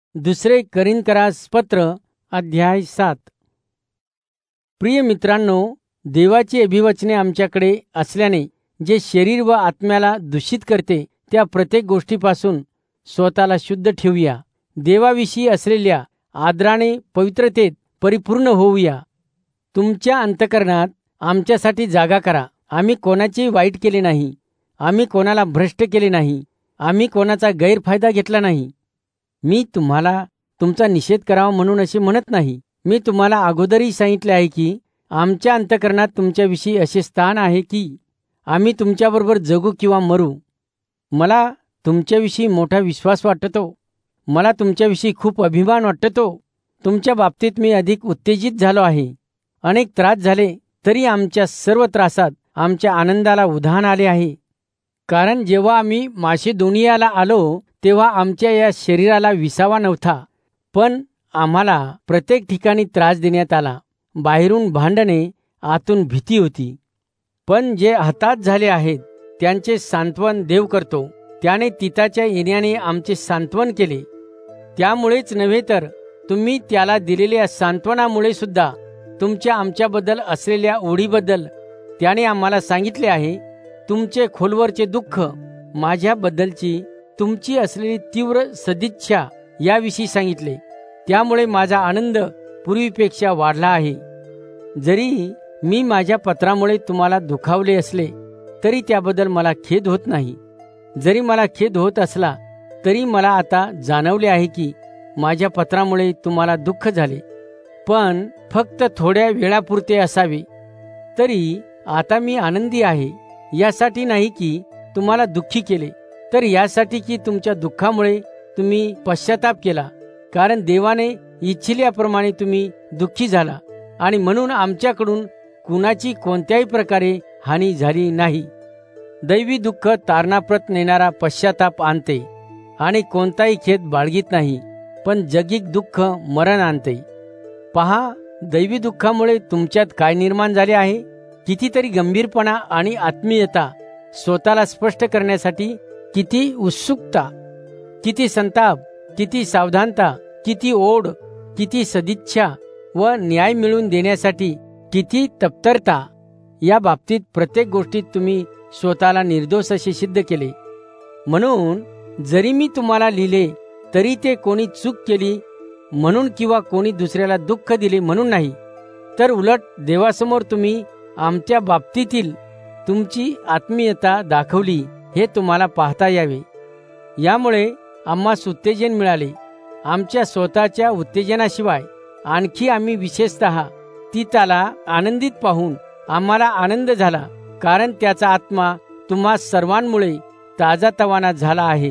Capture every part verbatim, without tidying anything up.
दुसरे करिन्थरास पत्र अध्याय सात. प्रिय मित्रांनो, देवाची अभिवचने आमच्याकडे असल्याने जे शरीर व आत्म्याला दूषित करते त्या प्रत्येक गोष्टीपासून स्वतःला शुद्ध ठेवूया. देवाविषयी असलेल्या आदराने पवित्रतेत परिपूर्ण होऊया. तुमच्या अंतःकरणात आमच्यासाठी जागा करा. आम्ही कोणाचेही वाईट केले नाही. आम्ही कोणाला भ्रष्ट केले नाही. आम्ही कोणाचा गैरफायदा घेतला नाही. मी तुम्हाला तुमचा निषेध करावा म्हणून असे म्हणत नाही. मी तुम्हाला अगोदरही सांगितले आहे की आमच्या अंतःकरणात तुमच्याविषयी असे स्थान आहे की आम्ही तुमच्याबरोबर जगू किंवा मरू. मला तुमच्याविषयी मोठा विश्वास वाटतो. मला तुमच्याविषयी खूप अभिमान वाटतो. तुमच्या बाबतीत मी अधिक उत्तेजित झालो आहे. अनेक त्रास झाले तरी आमच्या सर्व त्रासात आमच्या आनंदाला उधाण आले आहे. कारण जेव्हा आम्ही मासिदोनियाला आलो तेव्हा आमच्या या शरीराला विसावा नव्हता, पण आम्हाला प्रत्येक ठिकाणी त्रास देण्यात आला. बाहेरून भांडणे, आतून भीती होती. पण जे हताश झाले आहेत त्यांचे सांत्वन देव करतो. त्याने तिताच्या येण्याने आमचे सांत्वन केले. त्यामुळेच नव्हे तर तुम्ही त्याला दिलेल्या सांत्वनामुळे सुद्धा तुमच्या आमच्याबद्दल असलेल्या ओढीबद्दल त्याने आम्हाला सांगितले आहे. तुमचे खोलवरचे दुःख, माझ्याबद्दलची तुमची असलेली तीव्र सदिच्छा याविषयी सांगितले. त्यामुळे माझा आनंद पूर्वीपेक्षा वाढला आहे. जरी मी माझ्या पत्रामुळे तुम्हाला दुखावले असले तरी त्याबद्दल मला खेद होत नाही. जरी मला खेद होत असला तरी मला आता जाणवले आहे की माझ्या पत्रामुळे तुम्हाला दुःख झाले, पण फक्त थोड्या वेळापुरते असावे. तरी आता मी आनंदी आहे, यासाठी नाही की तुम्हाला दुःखी केले, तर यासाठी की तुमच्या दुःखामुळे तुम्ही पश्चाताप केला. कारण देवाने इच्छिल्याप्रमाणे तुम्ही दुःखी झाला आणि म्हणून आमच्याकडून कुणाची कोणत्याही प्रकारे हानी झाली नाही. दैवी दुःख तारणाप्रत नेणारा पश्चाताप आणते आणि कोणताही खेद बाळगीत नाही, पण जगिक दुःख मरण आणते. पहा, दैवी दुःखामुळे तुमच्यात काय निर्माण झाले आहे. कितीतरी गंभीरपणा आणि आत्मीयता, स्वतःला स्पष्ट करण्यासाठी किती उत्सुकता, किती संताप, किती सावधानता, किती ओढ, किती सदिच्छा व न्याय मिळवून देण्यासाठी किती तत्परता. या बाबतीत प्रत्येक गोष्टीत तुम्ही स्वतःला निर्दोष असे सिद्ध केले. म्हणून जरी मी तुम्हाला लिहिले तरी ते कोणी चूक केली म्हणून किंवा कोणी दुसऱ्याला दुःख दिले म्हणून नाही, तर उलट देवासमोर तुम्ही आमच्या बाबतीतील तुमची आत्मीयता दाखवली हे तुम्हाला पाहता यावे. यामुळे आम्हास उत्तेजन मिळाले. आमच्या स्वतःच्या उत्तेजनाशिवाय आणखी आम्ही विशेषतः तिताला आनंदित पाहून आम्हाला आनंद झाला, कारण त्याचा आत्मा तुम्हा सर्वांमुळे ताजातवाना झाला आहे.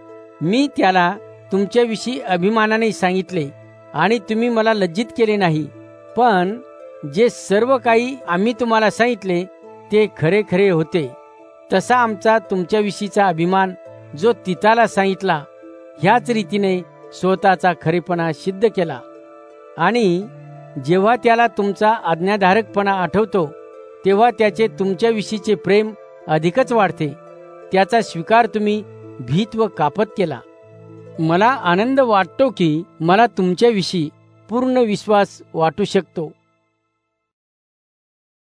मी त्याला तुमच्याविषयी अभिमानाने सांगितले आणि तुम्ही मला लज्जित केले नाही. पण जे सर्व काही आम्ही तुम्हाला सांगितले ते खरे खरे होते. तसा आमचा तुमच्याविषयीचा अभिमान जो तिताला सांगितला ह्याच रीतीने स्वतःचा खरेपणा सिद्ध केला. आणि जेव्हा त्याला तुमचा आज्ञाधारकपणा आठवतो तेव्हा त्याचे तुमच्याविषयीचे प्रेम अधिकच वाढते. त्याचा स्वीकार तुम्ही भीत व कापत केला. मला आनंद वाटतो की मला तुमच्याविषयी पूर्ण विश्वास वाटू शकतो.